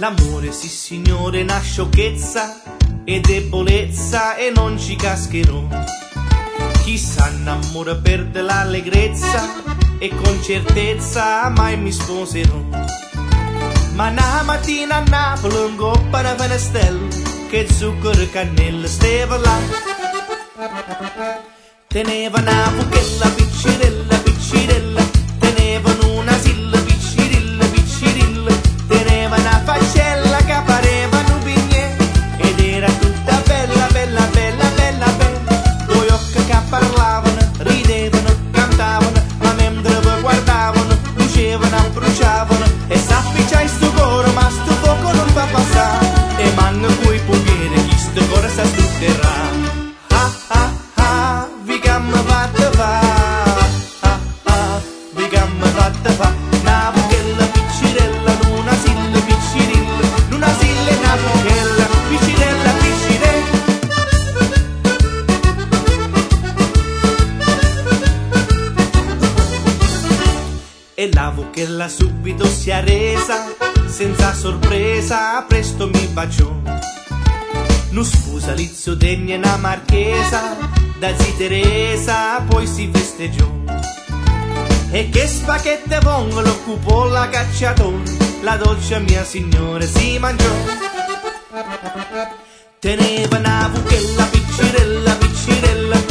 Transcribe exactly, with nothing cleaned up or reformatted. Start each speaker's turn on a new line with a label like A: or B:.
A: L'amore, sì signore, è una sciocchezza e debolezza e non ci cascherò. Chi s'annamora perde l'allegrezza e con certezza mai mi sposerò. Ma una mattina a Napoli un coppa una fenestella che zucchero e cannella stava là. Teneva una buchella piccirella, piccirella, tenevano una silla piccirilla, piccirilla, teneva una faccella che pareva un pignè ed era tutta bella, bella, bella, bella, bella. Due occhi che parlavano, ridevano, cantavano, ma mentre vi guardavano, lucevano, bruciavano e s'appicciai sto coro, ma sto poco non fa passare e manca coi pompieri chi sto coro sa stutterà. Ah ah ah, vi gamma fatta fa, ah ah, vi gamma fatta fa, una buchella piccirella, una silla piccirilla, una silla una buchella, piccirella piccirella. E la buchella subito si arresa, senza sorpresa, presto mi baciò. Nu sposalizio degna una marchesa, da zi Teresa poi si festeggiò. E che spaghetti vongolo occupò la cacciatone, la dolce mia signora si mangiò. Teneva una buchella piccirella, piccirella,